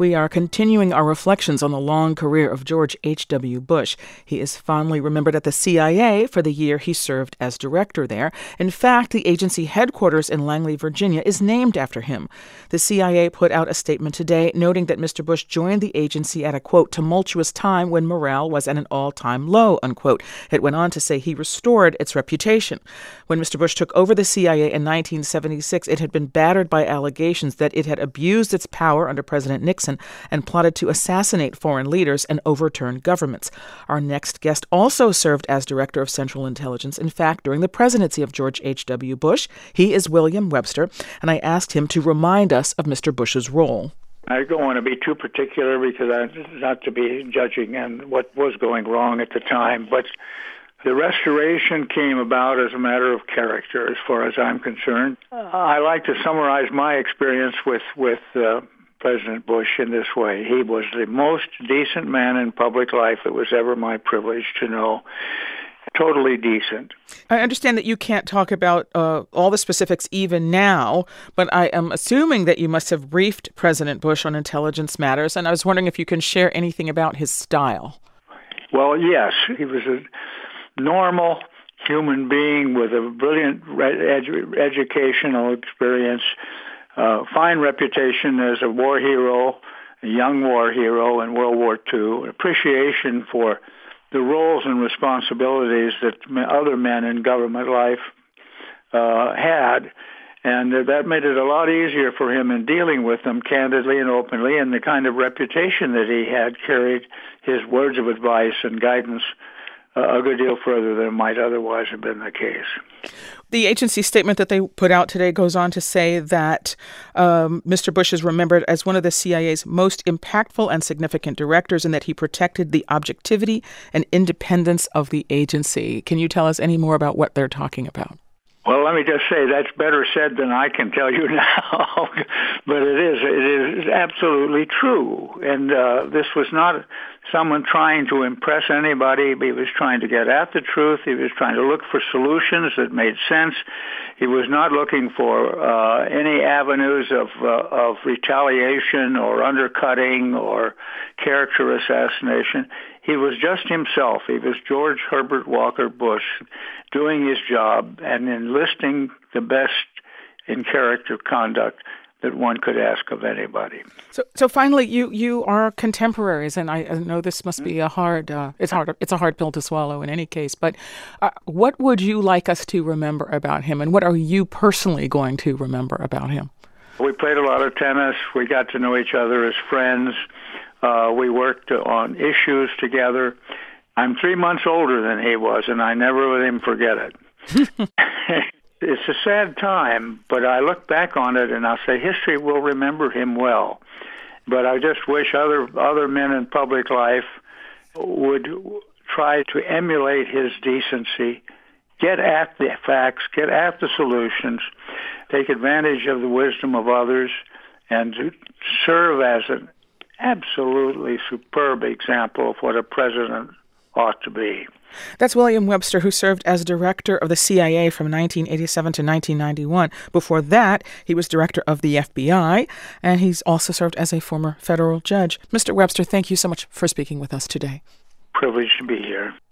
We are continuing our reflections on the long career of George H.W. Bush. He is fondly remembered at the CIA for the year he served as director there. In fact, the agency headquarters in Langley, Virginia, is named after him. The CIA put out a statement today noting that Mr. Bush joined the agency at a, quote, tumultuous time when morale was at an all-time low, unquote. It went on to say he restored its reputation. When Mr. Bush took over the CIA in 1976, it had been battered by allegations that it had abused its power under President Nixon and plotted to assassinate foreign leaders and overturn governments. Our next guest also served as Director of Central Intelligence, in fact, during the presidency of George H.W. Bush. He is William Webster, and I asked him to remind us of Mr. Bush's role. I don't want to be too particular because not to be judging on what was going wrong at the time, but the restoration came about as a matter of character, as far as I'm concerned. I like to summarize my experience with President Bush in this way. He was the most decent man in public life it was ever my privilege to know. Totally decent. I understand that you can't talk about all the specifics even now, but I am assuming that you must have briefed President Bush on intelligence matters, and I was wondering if you can share anything about his style. Well, yes. He was a normal human being with a brilliant educational experience, fine reputation as a war hero, a young war hero in World War II, appreciation for the roles and responsibilities that other men in government life had, and that made it a lot easier for him in dealing with them candidly and openly, and the kind of reputation that he had carried his words of advice and guidance a good deal further than might otherwise have been the case. The agency statement that they put out today goes on to say that Mr. Bush is remembered as one of the CIA's most impactful and significant directors, and that he protected the objectivity and independence of the agency. Can you tell us any more about what they're talking about? Well, let me just say that's better said than I can tell you now, but it is absolutely true. And this was not someone trying to impress anybody. He was trying to get at the truth. He was trying to look for solutions that made sense. He was not looking for any avenues of retaliation or undercutting or character assassination. He was just himself. He was George Herbert Walker Bush doing his job and enlisting the best in character conduct that one could ask of anybody. So finally, you are contemporaries, and I know this must be it's a hard pill to swallow in any case, but what would you like us to remember about him, and what are you personally going to remember about him? We played a lot of tennis. We got to know each other as friends. We worked on issues together. I'm 3 months older than he was, and I never let him forget it. It's a sad time, but I look back on it and I'll say history will remember him well. But I just wish other men in public life would try to emulate his decency, get at the facts, get at the solutions, take advantage of the wisdom of others, and to serve as an absolutely superb example of what a president ought to be. That's William Webster, who served as director of the CIA from 1987 to 1991. Before that, he was director of the FBI, and he's also served as a former federal judge. Mr. Webster, thank you so much for speaking with us today. Privileged to be here.